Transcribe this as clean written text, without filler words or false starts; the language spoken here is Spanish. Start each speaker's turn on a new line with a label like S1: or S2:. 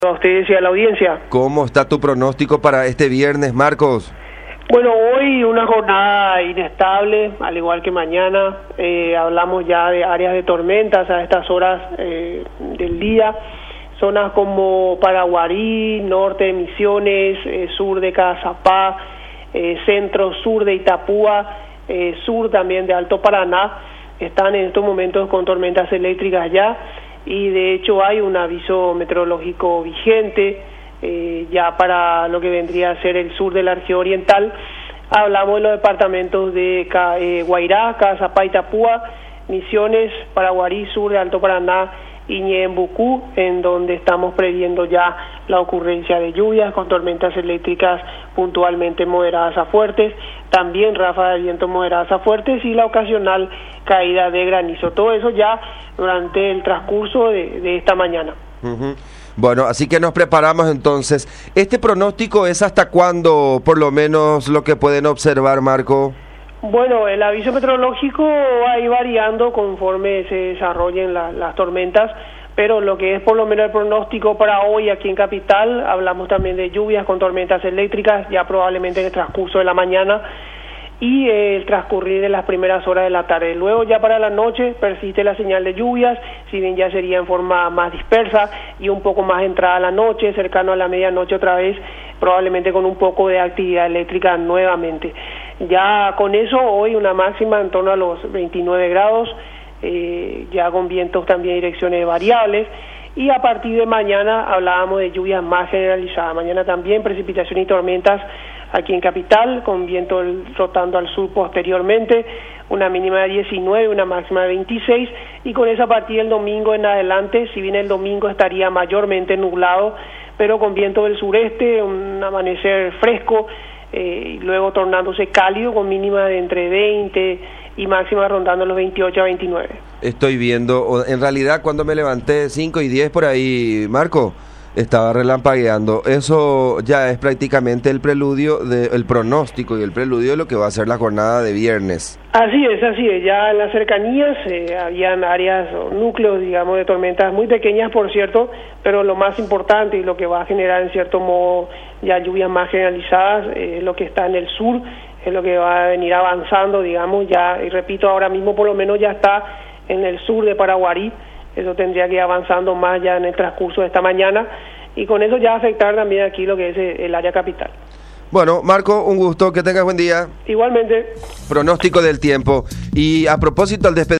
S1: A ustedes y a la audiencia.
S2: ¿Cómo está tu pronóstico para este viernes, Marcos?
S1: Bueno, hoy una jornada inestable, al igual que mañana. Hablamos ya de áreas de tormentas a estas horas del día. Zonas como Paraguarí, norte de Misiones, sur de Cazapá, centro-sur de Itapúa, sur también de Alto Paraná. Están en estos momentos con tormentas eléctricas ya. Y de hecho hay un aviso meteorológico vigente ya para lo que vendría a ser el sur de la región oriental. Hablamos de los departamentos de Guairá, Cazapá, Itapúa, Misiones, Paraguarí, sur de Alto Paraná y Ñembucú, en donde estamos previendo ya la ocurrencia de lluvias con tormentas eléctricas puntualmente moderadas a fuertes, también ráfagas de viento moderadas a fuertes y la ocasional caída de granizo. Todo eso ya durante el transcurso de esta mañana.
S2: Bueno, así que nos preparamos entonces. ¿Este pronóstico es hasta cuándo, por lo menos, lo que pueden observar, Marco?
S1: Bueno, el aviso meteorológico va a ir variando conforme se desarrollen las tormentas, pero lo que es por lo menos el pronóstico para hoy aquí en Capital, hablamos también de lluvias con tormentas eléctricas, ya probablemente en el transcurso de la mañana y el transcurrir de las primeras horas de la tarde. Luego ya para la noche persiste la señal de lluvias, si bien ya sería en forma más dispersa y un poco más entrada a la noche, cercano a la medianoche otra vez, probablemente con un poco de actividad eléctrica nuevamente. Ya con eso hoy una máxima en torno a los 29 grados, ya con vientos también direcciones variables, y a partir de mañana hablábamos de lluvias más generalizadas. Mañana también precipitación y tormentas aquí en Capital, con viento rotando al sur posteriormente, una mínima de 19, una máxima de 26, y con esa a partir del domingo en adelante, si bien el domingo estaría mayormente nublado, pero con viento del sureste, un amanecer fresco, y luego tornándose cálido con mínima de entre 20 y máxima rondando los 28 a 29. Estoy viendo,
S2: en realidad cuando me levanté 5 y 10 por ahí, Marco, estaba relampagueando. Eso ya es prácticamente el preludio, el pronóstico y el preludio de lo que va a ser la jornada de viernes.
S1: Así es. Ya en las cercanías habían áreas o núcleos, digamos, de tormentas muy pequeñas, por cierto, pero lo más importante y lo que va a generar en cierto modo ya lluvias más generalizadas es lo que está en el sur, es lo que va a venir avanzando, digamos, ya, y repito, ahora mismo por lo menos ya está en el sur de Paraguarí. Eso tendría que ir avanzando más ya en el transcurso de esta mañana y con eso ya afectar también aquí lo que es el área capital.
S2: Bueno, Marco, un gusto, que tengas buen día.
S1: Igualmente.
S2: Pronóstico del tiempo. Y a propósito, al despedir